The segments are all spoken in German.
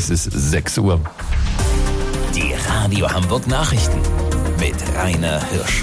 Es ist 6 Uhr. Die Radio Hamburg Nachrichten mit Rainer Hirsch.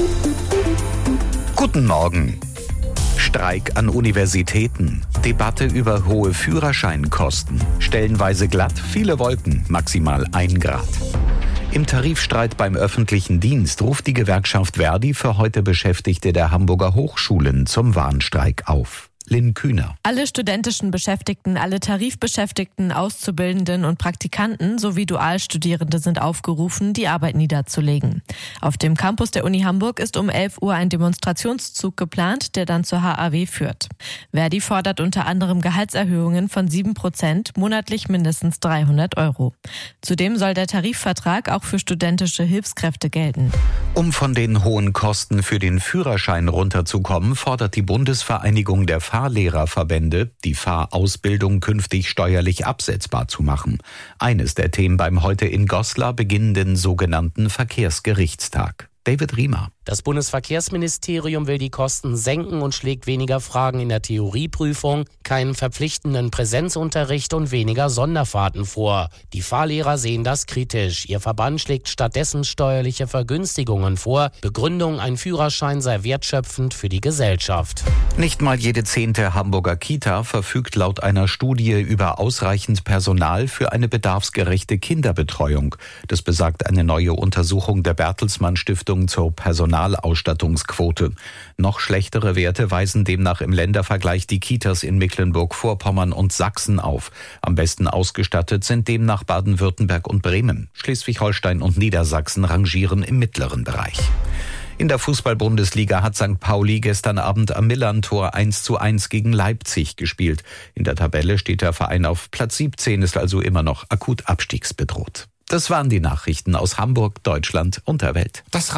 Guten Morgen. Streik an Universitäten, Debatte über hohe Führerscheinkosten, stellenweise glatt, viele Wolken, maximal 1 Grad. Im Tarifstreit beim öffentlichen Dienst ruft die Gewerkschaft Verdi für heute Beschäftigte der Hamburger Hochschulen zum Warnstreik auf. Lynn Kühner. Alle studentischen Beschäftigten, alle Tarifbeschäftigten, Auszubildenden und Praktikanten sowie Dualstudierende sind aufgerufen, die Arbeit niederzulegen. Auf dem Campus der Uni Hamburg ist um 11 Uhr ein Demonstrationszug geplant, der dann zur HAW führt. Verdi fordert unter anderem Gehaltserhöhungen von 7%, monatlich mindestens 300 €. Zudem soll der Tarifvertrag auch für studentische Hilfskräfte gelten. Um von den hohen Kosten für den Führerschein runterzukommen, fordert die Bundesvereinigung der Fahrlehrerverbände, die Fahrausbildung künftig steuerlich absetzbar zu machen. Eines der Themen beim heute in Goslar beginnenden sogenannten Verkehrsgerichtstag. David Riemer. Das Bundesverkehrsministerium will die Kosten senken und schlägt weniger Fragen in der Theorieprüfung, keinen verpflichtenden Präsenzunterricht und weniger Sonderfahrten vor. Die Fahrlehrer sehen das kritisch. Ihr Verband schlägt stattdessen steuerliche Vergünstigungen vor. Begründung: ein Führerschein sei wertschöpfend für die Gesellschaft. Nicht mal jede 10. Hamburger Kita verfügt laut einer Studie über ausreichend Personal für eine bedarfsgerechte Kinderbetreuung. Das besagt eine neue Untersuchung der Bertelsmann Stiftung zur Personalausstattungsquote. Noch schlechtere Werte weisen demnach im Ländervergleich die Kitas in Mecklenburg-Vorpommern und Sachsen auf. Am besten ausgestattet sind demnach Baden-Württemberg und Bremen. Schleswig-Holstein und Niedersachsen rangieren im mittleren Bereich. In der Fußball-Bundesliga hat St. Pauli gestern Abend am Millern-Tor 1:1 gegen Leipzig gespielt. In der Tabelle steht der Verein auf Platz 17, ist also immer noch akut abstiegsbedroht. Das waren die Nachrichten aus Hamburg, Deutschland und der Welt.